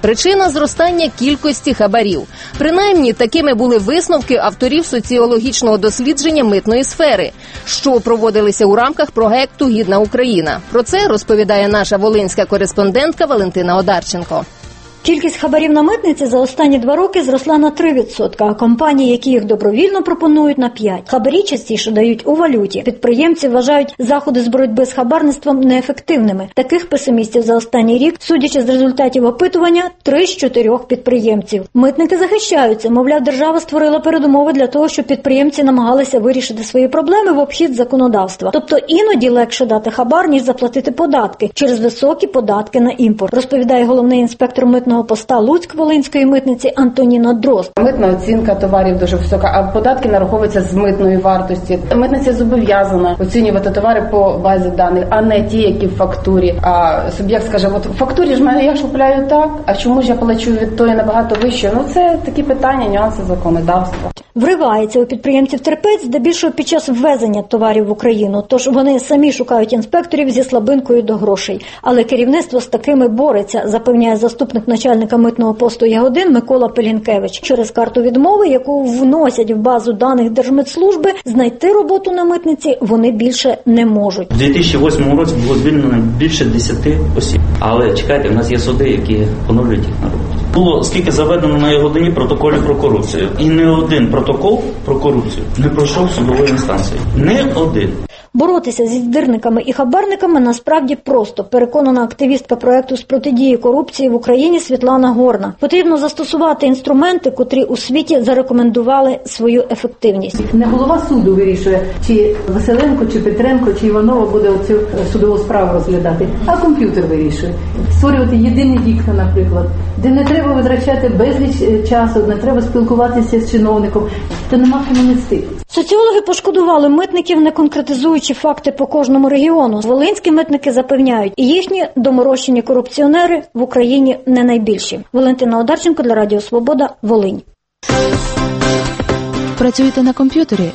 Причина – зростання кількості хабарів. Принаймні, такими були висновки авторів соціологічного дослідження митної сфери, що проводилися у рамках проекту «Гідна Україна». Про це розповідає наша волинська кореспондентка Валентина Одарченко. Кількість хабарів на митниці за останні 2 роки зросла на 3%, а компанії, які їх добровільно пропонують, на 5%. Хабарі частіше дають у валюті. Підприємці вважають заходи з боротьби з хабарництвом неефективними. Таких песимістів за останній рік, судячи з результатів опитування, 3 з 4 підприємців. Митники захищаються, мовляв, держава створила передумови для того, щоб підприємці намагалися вирішити свої проблеми в обхід законодавства. Тобто іноді легше дати хабар, ніж заплатити податки через високі податки на імпорт, розповідає головний інспектор митного поста Луцьк-Волинської митниці Антоніна Дрозд. Митна оцінка товарів дуже висока, а податки нараховуються з митної вартості. Митниця зобов'язана оцінювати товари по базі даних, а не ті, які в фактурі. А суб'єкт скаже, от в фактурі ж мене я ж купляю так, а чому ж я плачу від тої набагато вище? Ну це такі питання, нюанси законодавства. Вривається у підприємців терпець, здебільшого під час ввезення товарів в Україну, тож вони самі шукають інспекторів зі слабинкою до грошей. Але керівництво з такими бореться, запевняє заступник начальника митного посту Ягодин Микола Пелінкевич. Через карту відмови, яку вносять в базу даних Держмитслужби, знайти роботу на митниці вони більше не можуть. У 2008 році було звільнено більше 10 осіб. Але чекайте, в нас є суди, які поновлюють їх на роботу. Було скільки заведено на Ягодині протоколів про корупцію. І не один протокол про корупцію не пройшов судової інстанції. Не один. Боротися зі здирниками і хабарниками насправді просто, переконана активістка проекту з протидії корупції в Україні Світлана Горна. Потрібно застосувати інструменти, котрі у світі зарекомендували свою ефективність. Не голова суду вирішує, чи Василенко, чи Петренко, чи Іванова буде оцю судову справу розглядати, а комп'ютер вирішує. Створювати єдині вікна, наприклад, де не треба витрачати безліч часу, не треба спілкуватися з чиновником, то нема кому нести. Соціологи пошкодували митників, не конкретизуючи факти по кожному регіону. Волинські митники запевняють, і їхні доморощені корупціонери в Україні не найбільші. Валентина Одарченко для Радіо Свобода, Волинь. Працюєте на комп'ютері?